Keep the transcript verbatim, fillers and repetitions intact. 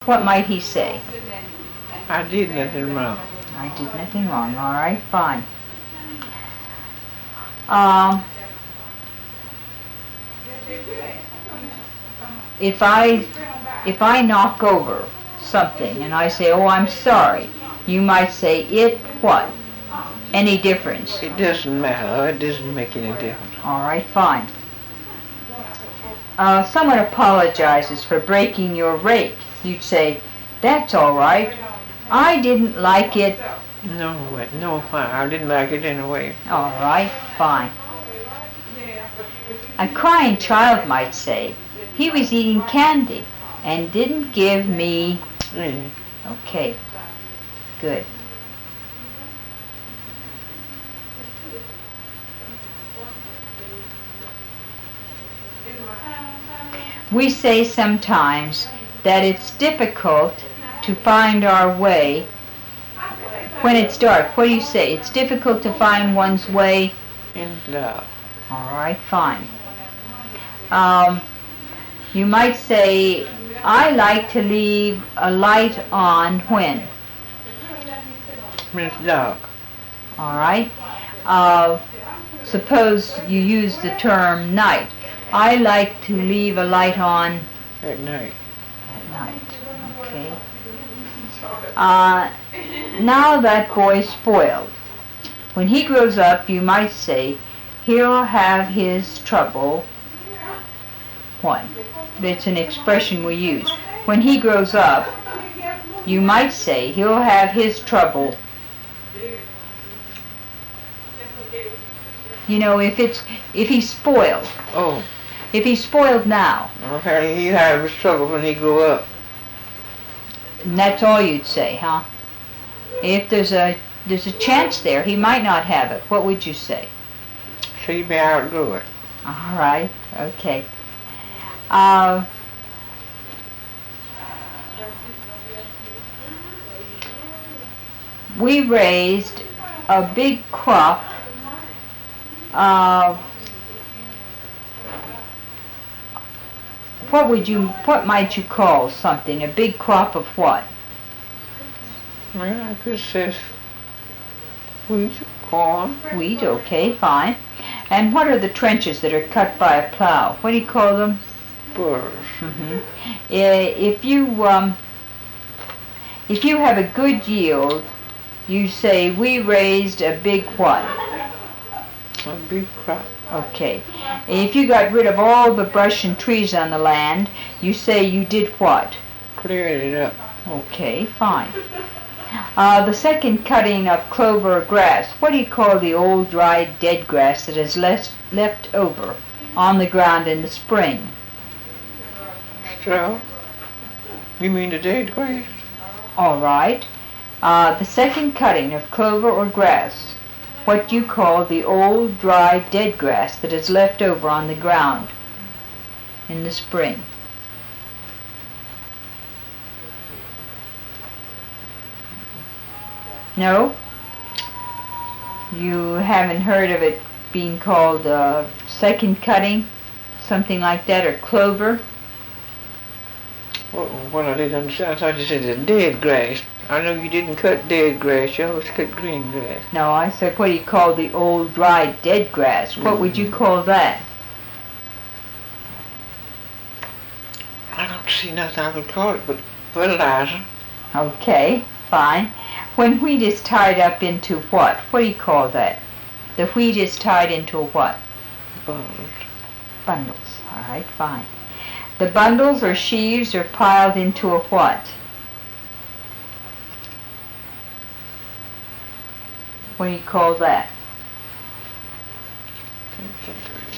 what might he say? I did nothing wrong. I did nothing wrong. All right, fine. Um, if I if I knock over something and I say, "Oh, I'm sorry," you might say, "It what? Any difference?" It doesn't matter. It doesn't make any difference. All right, fine. Uh, someone apologizes for breaking your rake. You'd say, "That's all right. I didn't like it." No, what? No, I didn't like it anyway. All right, fine. A crying child might say, "He was eating candy and didn't give me..." Mm. Okay, good. We say sometimes that it's difficult to find our way when it's dark. What do you say? It's difficult to find one's way In love. All right, fine. Um, you might say, "I like to leave a light on when." When it's dark. All right. Uh, suppose you use the term night. "I like to leave a light on At night. at night." Okay. Uh, now that boy's spoiled. When he grows up, you might say, "He'll have his trouble." What? It's an expression we use. When he grows up, you might say, "He'll have his trouble." You know, if it's if he's spoiled. Oh. If he's spoiled now, Okay, he'll have his trouble when he grow up. and that's all you'd say, huh? If there's a there's a chance there, he might not have it. What would you say? So you may outgrow it. All right. Okay. Uh, we raised a big crop of, what would you, what might you call something? A big crop of what? Well, I could say wheat, corn. Wheat, okay, fine. And what are the trenches that are cut by a plow? What do you call them? Burrs. Mm-hmm. If you um, if you have a good yield, you say, "We raised a big what?" A big crop. Okay. If you got rid of all the brush and trees on the land, you say you did what? Cleared it up. Okay, fine. Uh, the second cutting of clover or grass, what do you call the old, dry, dead grass that is left, left over on the ground in the spring? Straw. You mean the dead grass? All right. Uh, the second cutting of clover or grass, what do you call the old, dry, dead grass that is left over on the ground in the spring? No? You haven't heard of it being called uh, second cutting, something like that, or clover? What, what I didn't understand, I thought you said the dead grass. I know you didn't cut dead grass, you always cut green grass. No, I said, what do you call the old, dry, dead grass? What mm-hmm. would you call that? I don't see nothing I could call it but fertilizer. Okay, fine. When wheat is tied up into what? What do you call that? The wheat is tied into what? Bundles. Bundles. All right, fine. The bundles or sheaves are piled into a what? What do you call that?